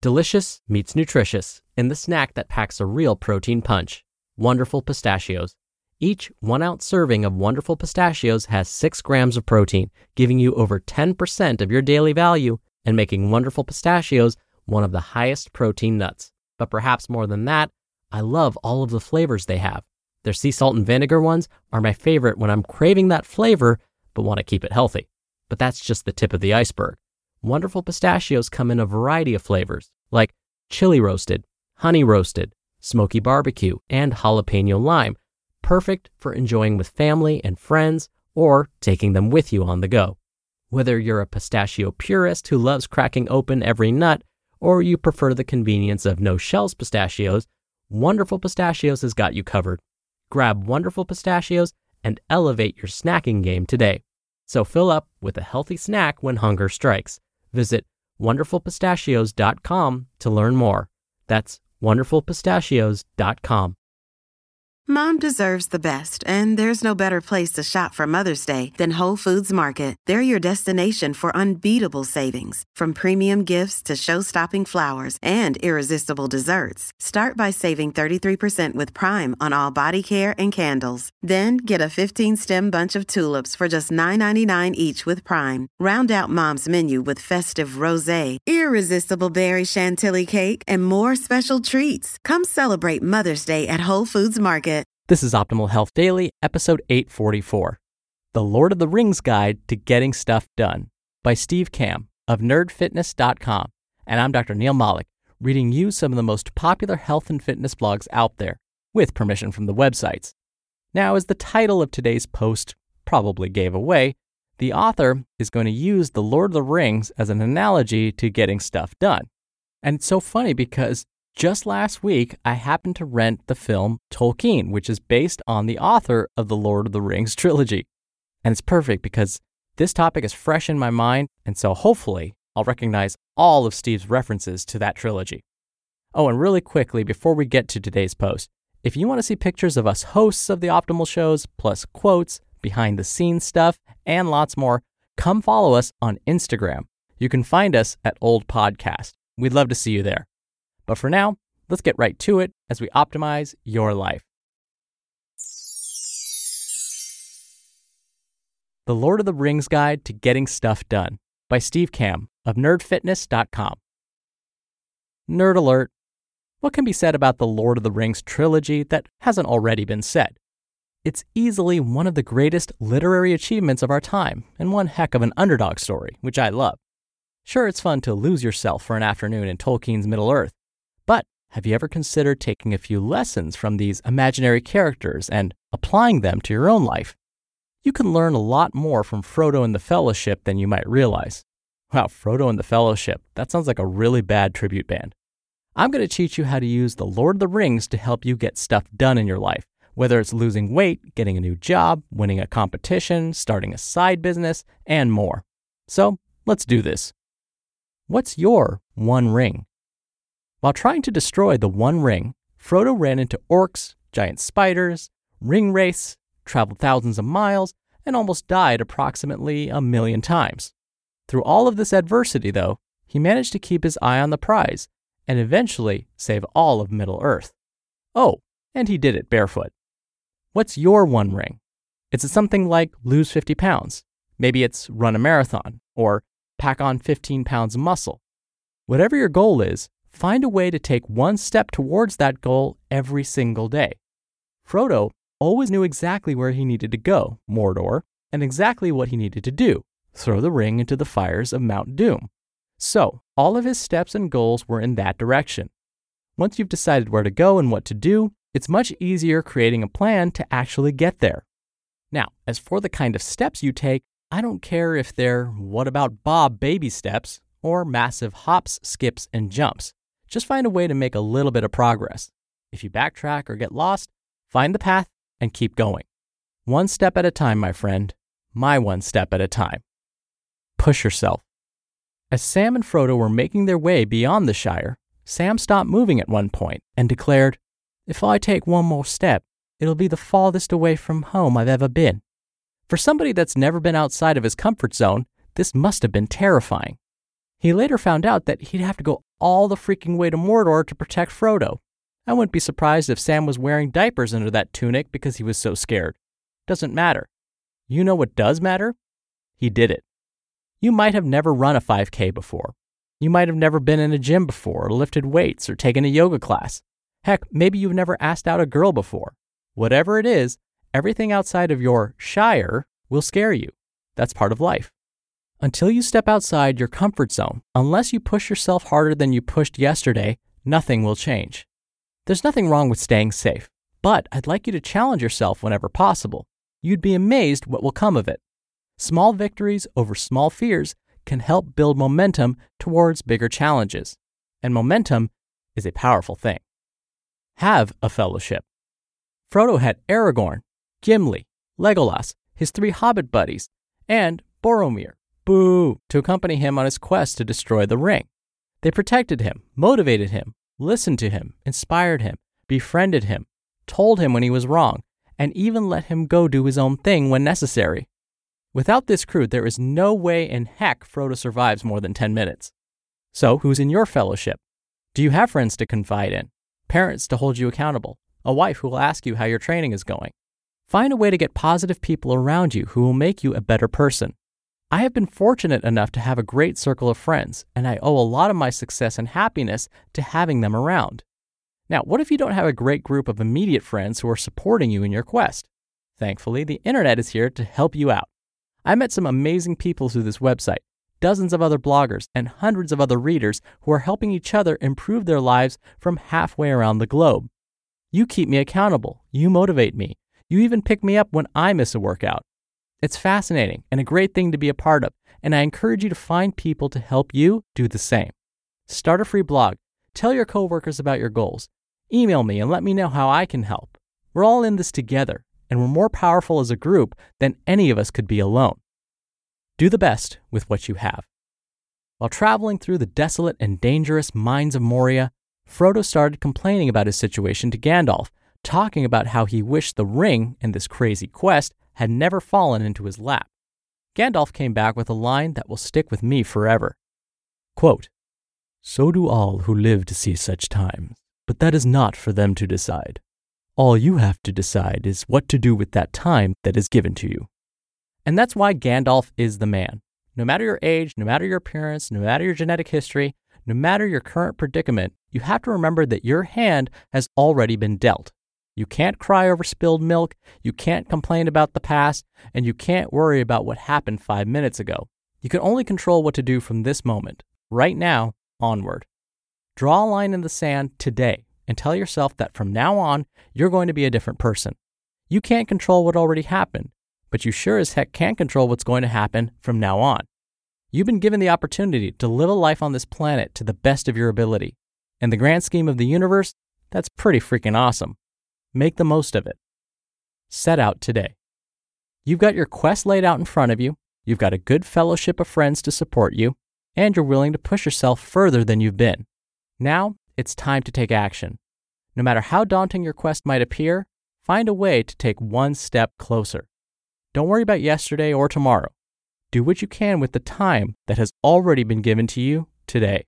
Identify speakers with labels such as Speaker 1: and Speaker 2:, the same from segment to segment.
Speaker 1: Delicious meets nutritious in the snack that packs a real protein punch. Wonderful Pistachios. Each 1-ounce serving of Wonderful Pistachios has 6 grams of protein, giving you over 10% of your daily value and making Wonderful Pistachios one of the highest protein nuts. But perhaps more than that, I love all of the flavors they have. Their sea salt and vinegar ones are my favorite when I'm craving that flavor but want to keep it healthy. But that's just the tip of the iceberg. Wonderful Pistachios come in a variety of flavors, like chili roasted, honey roasted, smoky barbecue, and jalapeno lime, perfect for enjoying with family and friends or taking them with you on the go. Whether you're a pistachio purist who loves cracking open every nut, or you prefer the convenience of no-shells pistachios, Wonderful Pistachios has got you covered. Grab Wonderful Pistachios and elevate your snacking game today. So fill up with a healthy snack when hunger strikes. Visit wonderfulpistachios.com to learn more. That's wonderfulpistachios.com.
Speaker 2: Mom deserves the best, and there's no better place to shop for Mother's Day than Whole Foods Market. They're your destination for unbeatable savings, from premium gifts to show-stopping flowers and irresistible desserts. Start by saving 33% with Prime on all body care and candles. Then get a 15-stem bunch of tulips for just $9.99 each with Prime. Round out Mom's menu with festive rosé, irresistible berry chantilly cake, and more special treats. Come celebrate Mother's Day at Whole Foods Market.
Speaker 1: This is Optimal Health Daily, episode 844, The Lord of the Rings Guide to Getting Stuff Done, by Steve Kamb of nerdfitness.com. And I'm Dr. Neil Malik, reading you some of the most popular health and fitness blogs out there, with permission from the websites. Now, as the title of today's post probably gave away, the author is going to use The Lord of the Rings as an analogy to getting stuff done. And it's so funny because just last week, I happened to rent the film Tolkien, which is based on the author of the Lord of the Rings trilogy. And it's perfect because this topic is fresh in my mind, and so hopefully I'll recognize all of Steve's references to that trilogy. Oh, and really quickly, before we get to today's post, if you want to see pictures of us hosts of the Optimal shows, plus quotes, behind-the-scenes stuff, and lots more, come follow us on Instagram. You can find us at Old Podcast. We'd love to see you there. But for now, let's get right to it as we optimize your life. The Lord of the Rings Guide to Getting Stuff Done, by Steve Kamb of nerdfitness.com. Nerd alert. What can be said about the Lord of the Rings trilogy that hasn't already been said? It's easily one of the greatest literary achievements of our time, and one heck of an underdog story, which I love. Sure, it's fun to lose yourself for an afternoon in Tolkien's Middle-earth, but have you ever considered taking a few lessons from these imaginary characters and applying them to your own life? You can learn a lot more from Frodo and the Fellowship than you might realize. Wow, Frodo and the Fellowship, that sounds like a really bad tribute band. I'm going to teach you how to use the Lord of the Rings to help you get stuff done in your life, whether it's losing weight, getting a new job, winning a competition, starting a side business, and more. So, let's do this. What's your one ring? While trying to destroy the One Ring, Frodo ran into orcs, giant spiders, ring wraiths, traveled thousands of miles, and almost died approximately 1,000,000 times. Through all of this adversity, though, he managed to keep his eye on the prize and eventually save all of Middle-earth. Oh, and he did it barefoot. What's your one ring? Is it something like lose 50 pounds? Maybe it's run a marathon or pack on 15 pounds of muscle. Whatever your goal is, find a way to take one step towards that goal every single day. Frodo always knew exactly where he needed to go, Mordor, and exactly what he needed to do, throw the ring into the fires of Mount Doom. So, all of his steps and goals were in that direction. Once you've decided where to go and what to do, it's much easier creating a plan to actually get there. Now, as for the kind of steps you take, I don't care if they're what about Bob baby steps or massive hops, skips, and jumps. Just find a way to make a little bit of progress. If you backtrack or get lost, find the path and keep going. One step at a time, my friend. My one step at a time. Push yourself. As Sam and Frodo were making their way beyond the Shire, Sam stopped moving at one point and declared, "If I take one more step, it'll be the farthest away from home I've ever been." For somebody that's never been outside of his comfort zone, this must have been terrifying. He later found out that he'd have to go all the freaking way to Mordor to protect Frodo. I wouldn't be surprised if Sam was wearing diapers under that tunic because he was so scared. Doesn't matter. You know what does matter? He did it. You might have never run a 5K before. You might have never been in a gym before, or lifted weights, or taken a yoga class. Heck, maybe you've never asked out a girl before. Whatever it is, everything outside of your shire will scare you. That's part of life. Until you step outside your comfort zone, unless you push yourself harder than you pushed yesterday, nothing will change. There's nothing wrong with staying safe, but I'd like you to challenge yourself whenever possible. You'd be amazed what will come of it. Small victories over small fears can help build momentum towards bigger challenges. And momentum is a powerful thing. Have a fellowship. Frodo had Aragorn, Gimli, Legolas, his 3 hobbit buddies, and Boromir, to accompany him on his quest to destroy the ring. They protected him, motivated him, listened to him, inspired him, befriended him, told him when he was wrong, and even let him go do his own thing when necessary. Without this crew, there is no way in heck Frodo survives more than 10 minutes. So, who's in your fellowship? Do you have friends to confide in? Parents to hold you accountable? A wife who will ask you how your training is going? Find a way to get positive people around you who will make you a better person. I have been fortunate enough to have a great circle of friends, and I owe a lot of my success and happiness to having them around. Now, what if you don't have a great group of immediate friends who are supporting you in your quest? Thankfully, the internet is here to help you out. I met some amazing people through this website, dozens of other bloggers, and hundreds of other readers who are helping each other improve their lives from halfway around the globe. You keep me accountable. You motivate me. You even pick me up when I miss a workout. It's fascinating and a great thing to be a part of, and I encourage you to find people to help you do the same. Start a free blog. Tell your coworkers about your goals. Email me and let me know how I can help. We're all in this together, and we're more powerful as a group than any of us could be alone. Do the best with what you have. While traveling through the desolate and dangerous mines of Moria, Frodo started complaining about his situation to Gandalf, talking about how he wished the ring in this crazy quest had never fallen into his lap. Gandalf came back with a line that will stick with me forever. Quote, "So do all who live to see such times, but that is not for them to decide. All you have to decide is what to do with that time that is given to you." And that's why Gandalf is the man. No matter your age, no matter your appearance, no matter your genetic history, no matter your current predicament, you have to remember that your hand has already been dealt. You can't cry over spilled milk, you can't complain about the past, and you can't worry about what happened 5 minutes ago. You can only control what to do from this moment, right now, onward. Draw a line in the sand today and tell yourself that from now on, you're going to be a different person. You can't control what already happened, but you sure as heck can control what's going to happen from now on. You've been given the opportunity to live a life on this planet to the best of your ability. In the grand scheme of the universe, that's pretty freaking awesome. Make the most of it. Set out today. You've got your quest laid out in front of you, you've got a good fellowship of friends to support you, and you're willing to push yourself further than you've been. Now, it's time to take action. No matter how daunting your quest might appear, find a way to take one step closer. Don't worry about yesterday or tomorrow. Do what you can with the time that has already been given to you today.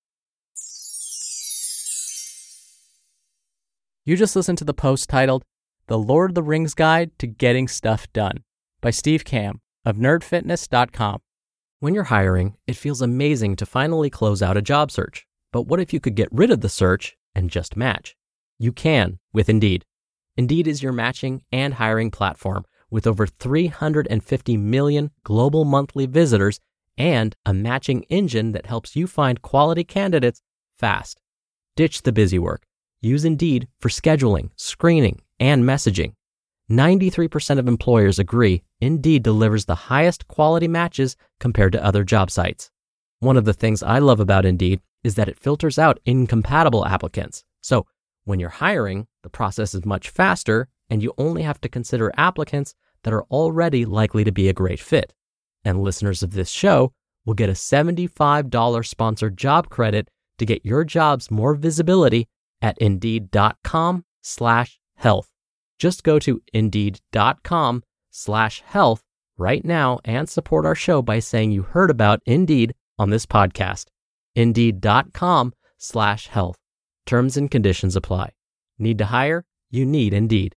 Speaker 1: You just listened to the post titled, The Lord of the Rings Guide to Getting Stuff Done by Steve Kamb of nerdfitness.com. When you're hiring, it feels amazing to finally close out a job search. But what if you could get rid of the search and just match? You can with Indeed. Indeed is your matching and hiring platform with over 350 million global monthly visitors and a matching engine that helps you find quality candidates fast. Ditch the busy work. Use Indeed for scheduling, screening, and messaging. 93% of employers agree Indeed delivers the highest quality matches compared to other job sites. One of the things I love about Indeed is that it filters out incompatible applicants. So when you're hiring, the process is much faster and you only have to consider applicants that are already likely to be a great fit. And listeners of this show will get a $75 sponsored job credit to get your jobs more visibility at Indeed.com/health. Just go to Indeed.com/health right now and support our show by saying you heard about Indeed on this podcast. Indeed.com shopify.com/health. Terms and conditions apply. Need to hire? You need Indeed.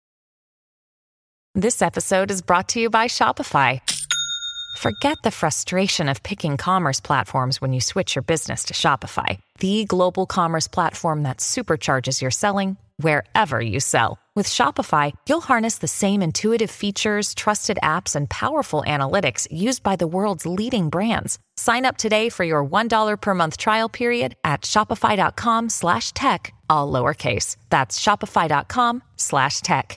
Speaker 3: This episode is brought to you by Shopify. Forget the frustration of picking commerce platforms when you switch your business to Shopify, the global commerce platform that supercharges your selling wherever you sell. With Shopify, you'll harness the same intuitive features, trusted apps, and powerful analytics used by the world's leading brands. Sign up today for your $1 per month trial period at shopify.com/tech, all lowercase. That's shopify.com/tech.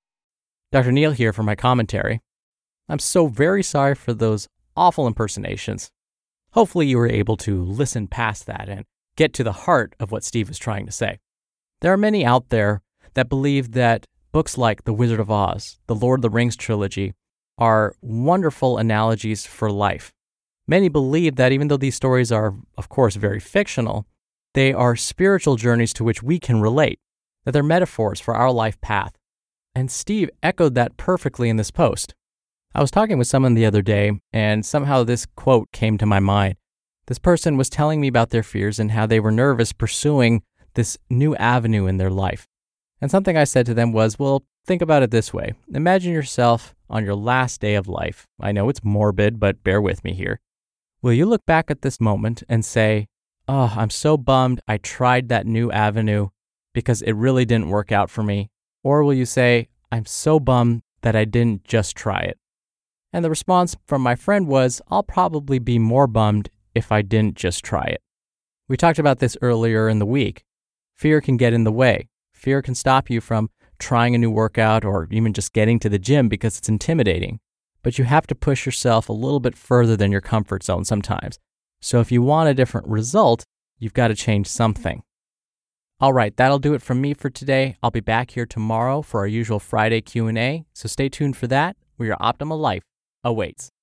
Speaker 1: Dr. Neal here for my commentary. I'm so very sorry for those awful impersonations. Hopefully you were able to listen past that and get to the heart of what Steve was trying to say. There are many out there that believe that books like The Wizard of Oz, the Lord of the Rings trilogy, are wonderful analogies for life. Many believe that even though these stories are, of course, very fictional, they are spiritual journeys to which we can relate, that they're metaphors for our life path. And Steve echoed that perfectly in this post. I was talking with someone the other day, and somehow this quote came to my mind. This person was telling me about their fears and how they were nervous pursuing this new avenue in their life. And something I said to them was, well, think about it this way. Imagine yourself on your last day of life. I know it's morbid, but bear with me here. Will you look back at this moment and say, oh, I'm so bummed I tried that new avenue because it really didn't work out for me? Or will you say, I'm so bummed that I didn't just try it? And the response from my friend was, I'll probably be more bummed if I didn't just try it. We talked about this earlier in the week. Fear can get in the way. Fear can stop you from trying a new workout or even just getting to the gym because it's intimidating. But you have to push yourself a little bit further than your comfort zone sometimes. So if you want a different result, you've got to change something. All right, that'll do it from me for today. I'll be back here tomorrow for our usual Friday Q&A, so stay tuned for that, where your optimal life awaits.